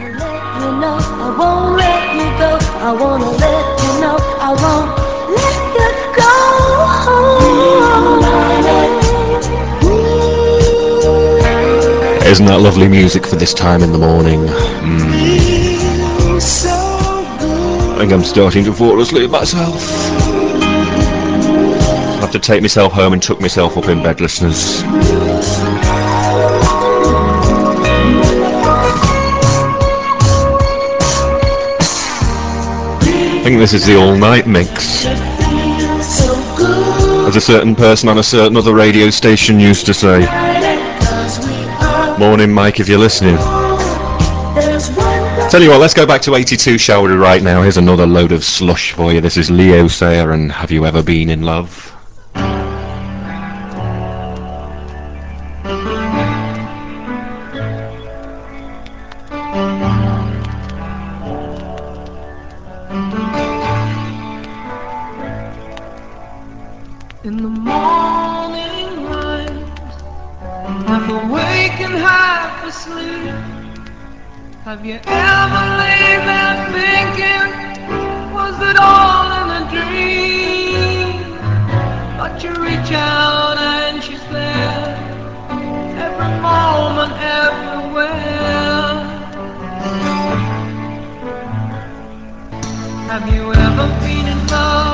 You know I won't let you go. I wanna let you know I won't let you go. Isn't that lovely music for this time in the morning? I think I'm starting to fall asleep myself. I'll have to take myself home and tuck myself up in bed, listeners. I think this is the all-night mix. As a certain person on a certain other radio station used to say. Morning, Mike, if you're listening. Tell you what, let's go back to 82, shall we, right now. Here's another load of slush for you. This is Leo Sayer and Have You Ever Been in Love? In the morning light, half awake and half asleep. Have you ever laid there thinking, was it all in a dream? But you reach out and she's there, every moment, everywhere. Have you ever been in love?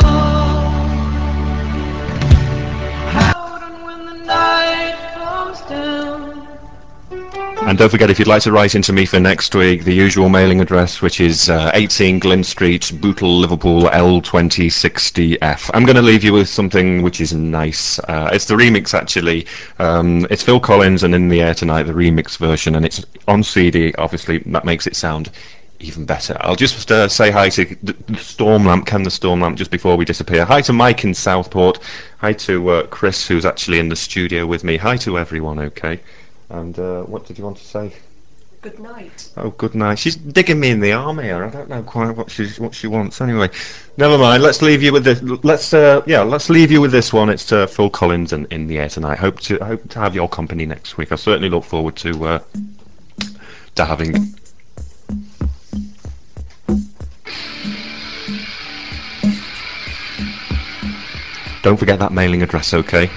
And don't forget, if you'd like to write into me for next week, the usual mailing address, which is 18 Glyn Street, Bootle, Liverpool, L2060F. I'm going to leave you with something which is nice. It's the remix, actually. It's Phil Collins and In the Air Tonight, the remix version, and it's on CD. Obviously, that makes it sound even better. I'll just say hi to the Stormlamp, Ken the Stormlamp, just before we disappear. Hi to Mike in Southport. Hi to Chris, who's actually in the studio with me. Hi to everyone, okay? And what did you want to say? Good night. Oh, good night. She's digging me in the arm here. I don't know quite what she wants. Anyway, never mind. Let's leave you with this. Let's leave you with this one. It's Phil Collins and In the Air Tonight. Hope to have your company next week. I certainly look forward to having. Don't forget that mailing address, okay?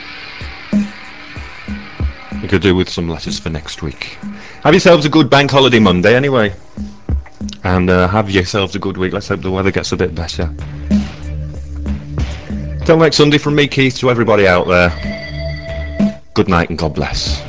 We could do with some letters for next week. Have yourselves a good bank holiday Monday, anyway. And have yourselves a good week. Let's hope the weather gets a bit better. Till next Sunday from me, Keith, to everybody out there. Good night and God bless.